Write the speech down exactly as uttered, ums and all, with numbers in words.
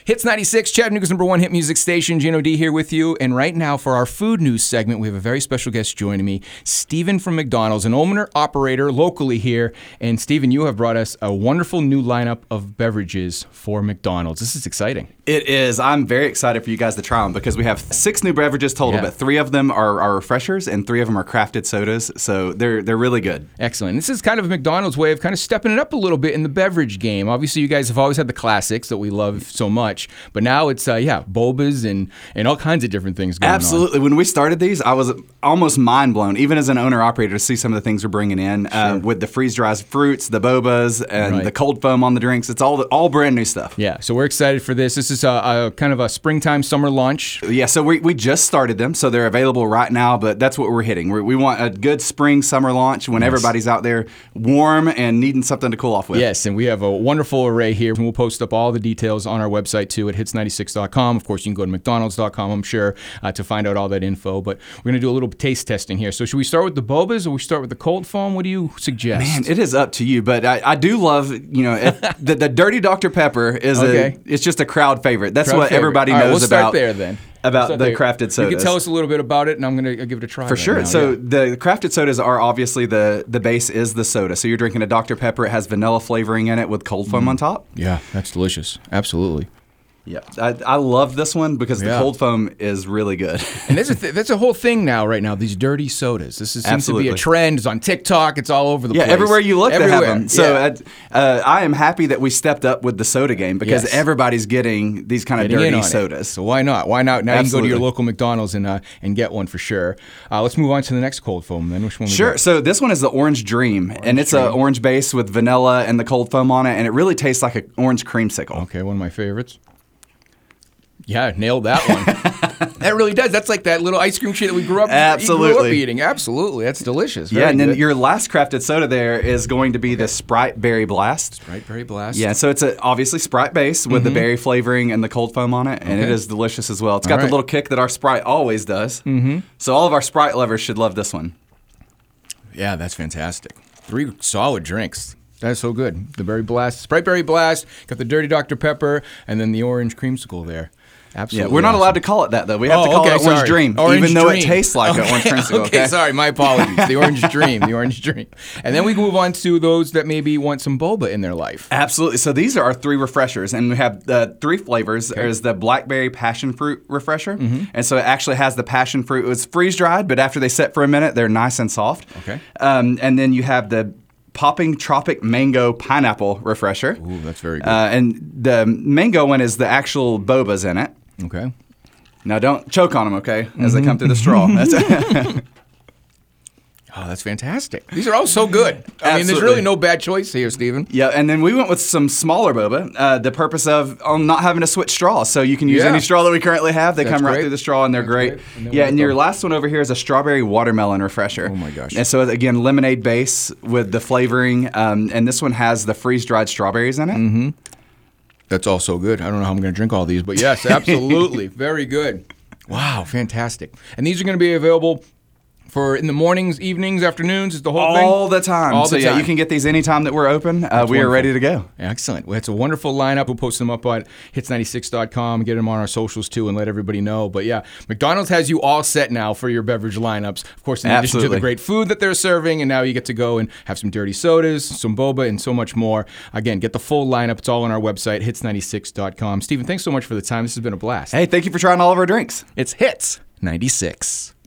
Hits ninety-six, Chattanooga's number one hit music station. Gino D here with you. And right now for our food news segment, we have a very special guest joining me, Stephen from McDonald's, an owner-operator locally here. And Stephen, you have brought us a wonderful new lineup of beverages for McDonald's. This is exciting. It is. I'm very excited for you guys to try them because we have six new beverages total, yeah. but three of them are, are refreshers and three of them are crafted sodas. So they're they're really good. Excellent. This is kind of McDonald's way of kind of stepping it up a little bit in the beverage game. Obviously, you guys have always had the classics that we love so much, but now it's, uh, yeah, bobas and, and all kinds of different things going Absolutely. on. When we started these, I was almost mind blown, even as an owner-operator, to see some of the things we're bringing in sure. uh, with the freeze-dried fruits, the bobas, and right. the cold foam on the drinks. It's all all brand new stuff. Yeah, so we're excited for this. This is a, a kind of a springtime summer launch. Yeah, so we, we just started them, so they're available right now, but that's what we're hitting. We're, we want a good spring summer launch when yes. everybody's out there warm and needing something to cool off with. Yes, and we have a wonderful array here. We'll post up all the details on our website too at hits ninety-six dot com. Of course, you can go to mcdonalds dot com, I'm sure, uh, to find out all that info, but we're going to do a little taste testing here. So should we start with the bobas or we start with the cold foam? What do you suggest? Man, it is up to you, but I, I do love, you know, if the, the Dirty Doctor Pepper is okay. a, it's just a crowd favorite. That's crowd what favorite. everybody knows right, we'll about. Start there then. About the there. crafted sodas. You can tell us a little bit about it, and I'm going to give it a try. For right sure. Now. So yeah. the crafted sodas are obviously the the base is the soda. So you're drinking a Doctor Pepper. It has vanilla flavoring in it with cold foam mm. on top. Yeah, that's delicious. Absolutely. Yeah, I, I love this one because yeah. the cold foam is really good. And that's a, th- that's a whole thing now, right now, these dirty sodas. This is, seems Absolutely. to be a trend. It's on TikTok. It's all over the yeah, place. Yeah, everywhere you look, everywhere. they have them. So yeah. uh, uh, I am happy that we stepped up with the soda game because yes. everybody's getting these kind of Getting dirty sodas. It. So why not? Why not? Now Absolutely. you can go to your local McDonald's and uh, and get one for sure. Uh, let's move on to the next cold foam then. Which one we Sure. got? So this one is the Orange Dream, orange and it's an orange base with vanilla and the cold foam on it, and it really tastes like an orange creamsicle. Okay, one of my favorites. Yeah, nailed that one. That really does. That's like that little ice cream shit that we grew up, Absolutely. grew up eating. Absolutely. That's delicious. Very yeah, and good. then your last crafted soda there is going to be okay. the Sprite Berry Blast. Sprite Berry Blast. Yeah, so it's a, obviously Sprite base with mm-hmm. the berry flavoring and the cold foam on it, and okay. it is delicious as well. It's got all right. the little kick that our Sprite always does. Mm-hmm. So all of our Sprite lovers should love this one. Yeah, that's fantastic. Three solid drinks. That's so good. The Berry Blast, Sprite Berry Blast, got the Dirty Doctor Pepper, and then the orange creamsicle there. Absolutely. Yeah, we're not awesome. allowed to call it that, though. We have oh, to call okay, it Orange sorry. Dream, orange even though dream. it tastes like okay. an Orange Creamsicle. Okay, okay, sorry, my apologies. The Orange Dream, the Orange Dream. And then we can move on to those that maybe want some boba in their life. Absolutely. So these are our three refreshers, and we have the three flavors. Okay. There's the Blackberry Passion Fruit Refresher, mm-hmm. and so it actually has the passion fruit. It was freeze-dried, but after they set for a minute, they're nice and soft. Okay. Um, and then you have the Popping Tropic Mango Pineapple Refresher. Ooh, that's very good. Uh, and the mango one is the actual bobas in it. Okay. Now, don't choke on them, okay, as they come through the straw. That's Oh, that's fantastic. These are all so good. I Absolutely. mean, there's really no bad choice here, Stephen. Yeah, and then we went with some smaller boba, uh, the purpose of um, not having to switch straws. So you can use Yeah. any straw that we currently have. They That's come right great. through the straw, and they're That's great. great. And yeah, and your go. last one over here is a strawberry watermelon refresher. Oh, my gosh. And so, again, lemonade base with the flavoring, um, and this one has the freeze-dried strawberries in it. Mm-hmm. That's all so good. I don't know how I'm going to drink all these, but yes, absolutely. Very good. Wow, fantastic. And these are going to be available for in the mornings, evenings, afternoons, is the whole thing? All the time. All so, the yeah, time. you can get these anytime that we're open. Uh, we are ready to go. Excellent. Well, it's a wonderful lineup. We'll post them up on hits ninety-six dot com, get them on our socials too, and let everybody know. But yeah, McDonald's has you all set now for your beverage lineups. Of course, in addition Absolutely. to the great food that they're serving, and now you get to go and have some dirty sodas, some boba, and so much more. Again, get the full lineup. It's all on our website, hits ninety-six dot com. Stephen, thanks so much for the time. This has been a blast. Hey, thank you for trying all of our drinks. It's Hits ninety-six.